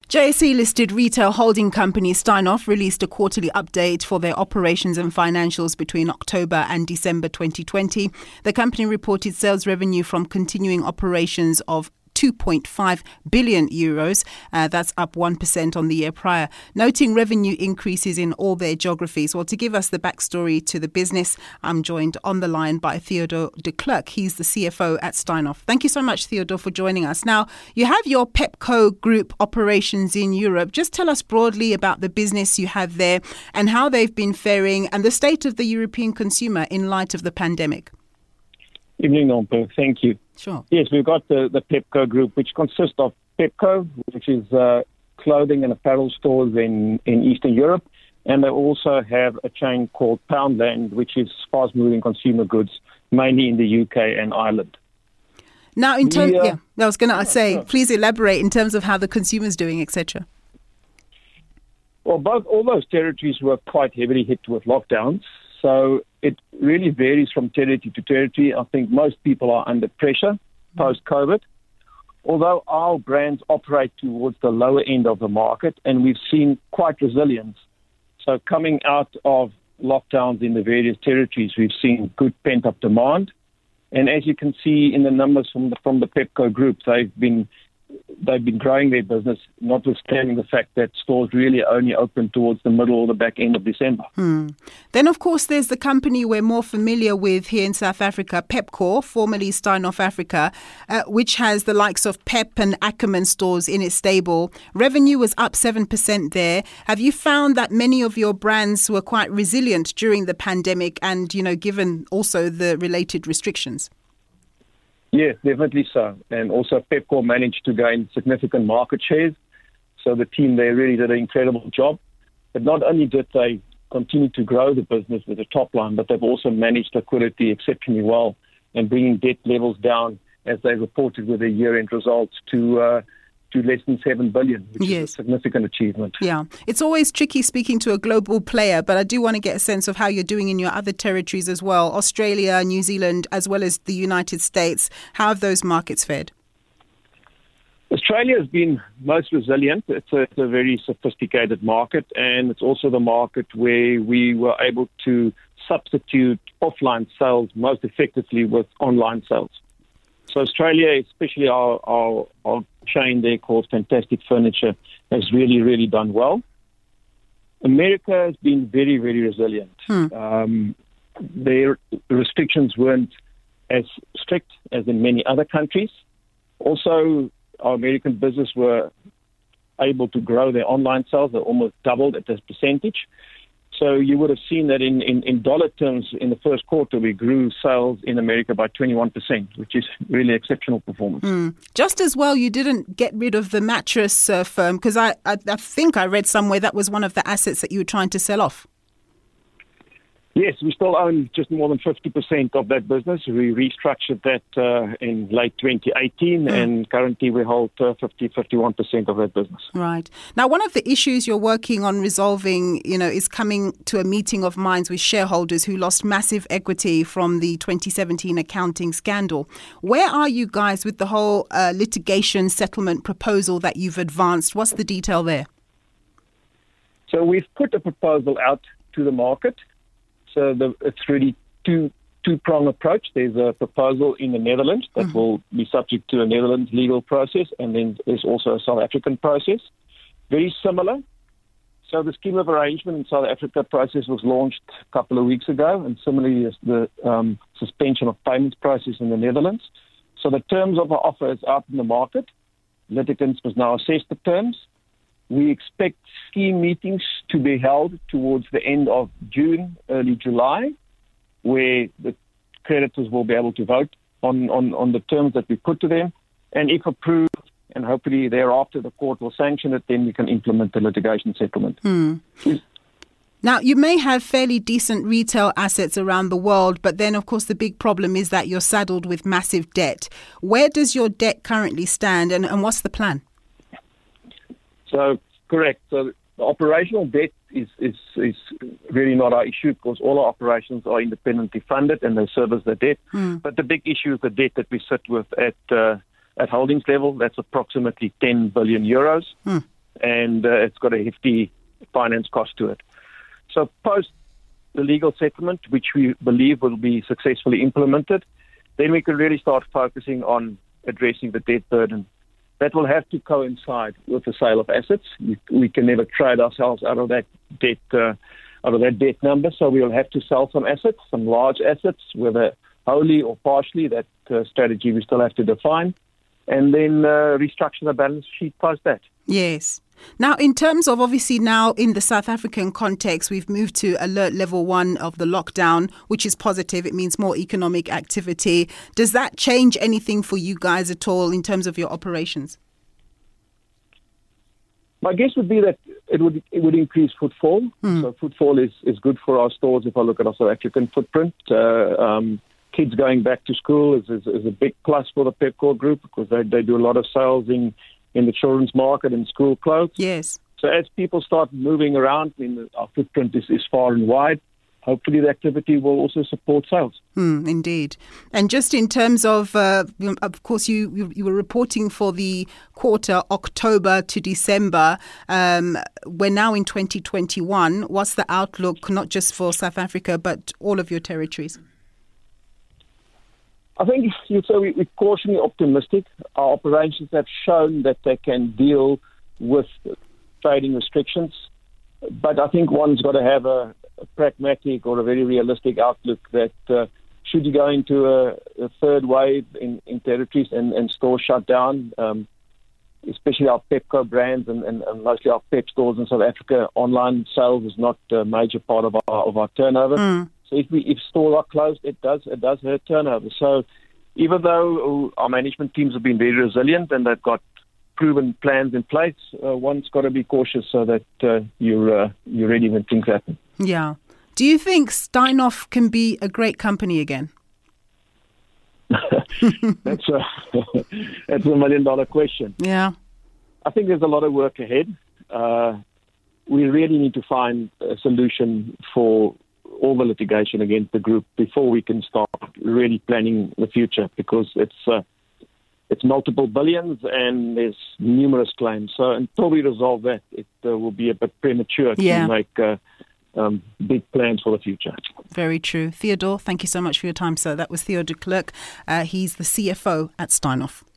JSE-listed retail holding company Steinhoff released a quarterly update for their operations and financials between October and December 2020. The company reported sales revenue from continuing operations of 2.5 billion euros. That's up 1% on the year prior, noting revenue increases in all their geographies. Well, to give us the backstory to the business, I'm joined on the line by Theodore de Klerk. He's the CFO at Steinhoff. Thank you so much, Theodore, for joining us. Now, you have your Pepco Group operations in Europe. Just tell us broadly about the business you have there and how they've been faring and the state of the European consumer in light of the pandemic. Evening, Nompo. Thank you. Sure. Yes, we've got the Pepco Group, which consists of Pepco, which is clothing and apparel stores in Eastern Europe, and they also have a chain called Poundland, which is fast-moving consumer goods, mainly in the UK and Ireland. Now, in terms, I was going to say, please elaborate in terms of how the consumer's doing, etc. Well, all those territories were quite heavily hit with lockdowns. So it really varies from territory to territory. I think most people are under pressure post-COVID, although our brands operate towards the lower end of the market, and we've seen quite resilience. So coming out of lockdowns in the various territories, we've seen good pent-up demand. And as you can see in the numbers from the Pepco Group, they've been growing their business, notwithstanding the fact that stores really only open towards the middle or the back end of December. Then, of course, there's the company we're more familiar with here in South Africa, Pepkor, formerly Steinhoff Africa, which has the likes of Pep and Ackerman stores in its stable. Revenue was up 7% there. Have you found that many of your brands were quite resilient during the pandemic and, given also the related restrictions? Yes, definitely so. And also Pepkor managed to gain significant market shares. So the team there really did an incredible job. But not only did they continue to grow the business with the top line, but they've also managed liquidity exceptionally well and bringing debt levels down, as they reported with their year-end results, to less than 7 billion, which is a significant achievement. Yeah, it's always tricky speaking to a global player, but I do want to get a sense of how you're doing in your other territories as well, Australia, New Zealand, as well as the United States. How have those markets fared? Australia has been most resilient. It's a very sophisticated market, and it's also the market where we were able to substitute offline sales most effectively with online sales. So Australia, especially our chain there called Fantastic Furniture, has really, really done well. America has been very, very resilient. Their restrictions weren't as strict as in many other countries. Also, our American business were able to grow their online sales. They almost doubled at this percentage. So you would have seen that in dollar terms, in the first quarter, we grew sales in America by 21%, which is really exceptional performance. Just as well, you didn't get rid of the mattress firm, because I think I read somewhere that was one of the assets that you were trying to sell off. Yes, we still own just more than 50% of that business. We restructured that in late 2018, and currently we hold 51% of that business. Right. Now, one of the issues you're working on resolving, is coming to a meeting of minds with shareholders who lost massive equity from the 2017 accounting scandal. Where are you guys with the whole litigation settlement proposal that you've advanced? What's the detail there? So we've put a proposal out to the market. So it's really two-prong approach. There's a proposal in the Netherlands that will be subject to a Netherlands legal process, and then there's also a South African process. Very similar. So the scheme of arrangement in South Africa process was launched a couple of weeks ago, and similarly as the suspension of payments process in the Netherlands. So the terms of the offer is out in the market. Litigants must now assess the terms. We expect scheme meetings to be held towards the end of June, early July, where the creditors will be able to vote on the terms that we put to them. And if approved, and hopefully thereafter the court will sanction it, then we can implement the litigation settlement. Now, you may have fairly decent retail assets around the world, but then, of course, the big problem is that you're saddled with massive debt. Where does your debt currently stand, and what's the plan? So, correct. So the operational debt is really not our issue, because all our operations are independently funded and they service the debt. But the big issue is the debt that we sit with at holdings level. That's approximately 10 billion euros. and it's got a hefty finance cost to it. So post the legal settlement, which we believe will be successfully implemented, then we can really start focusing on addressing the debt burden. That will have to coincide with the sale of assets. We can never trade ourselves out of that debt number, so we will have to sell some assets, some large assets, whether wholly or partially. That strategy we still have to define, and then restructure the balance sheet post that. Yes. Now, in terms of obviously now in the South African context, we've moved to alert level 1 of the lockdown, which is positive. It means more economic activity. Does that change anything for you guys at all in terms of your operations? My guess would be that it would increase footfall. So footfall is good for our stores if I look at our South African footprint. Kids going back to school is a big plus for the Pepkor Group because they do a lot of sales in the children's market and school clothes. Yes. So as people start moving around, our footprint is far and wide. Hopefully the activity will also support sales. Indeed. And just in terms of course, you were reporting for the quarter October to December. We're now in 2021. What's the outlook, not just for South Africa, but all of your territories? I think you'd say we're cautiously optimistic. Our operations have shown that they can deal with trading restrictions. But I think one's got to have a pragmatic or a very realistic outlook that should you go into a third wave in territories and stores shut down, especially our Pepco brands and mostly our Pep stores in South Africa, online sales is not a major part of our turnover. So if stores are closed, it does hurt turnover. So even though our management teams have been very resilient and they've got proven plans in place, one's got to be cautious so that you're ready when things happen. Yeah. Do you think Steinhoff can be a great company again? That's a $1 million question. Yeah. I think there's a lot of work ahead. We really need to find a solution for all the litigation against the group before we can start really planning the future, because it's multiple billions and there's numerous claims. So until we resolve that, it will be a bit premature to make big plans for the future. Very true. Theodore, thank you so much for your time, sir. That was Theodore Klerk. He's the CFO at Steinhoff.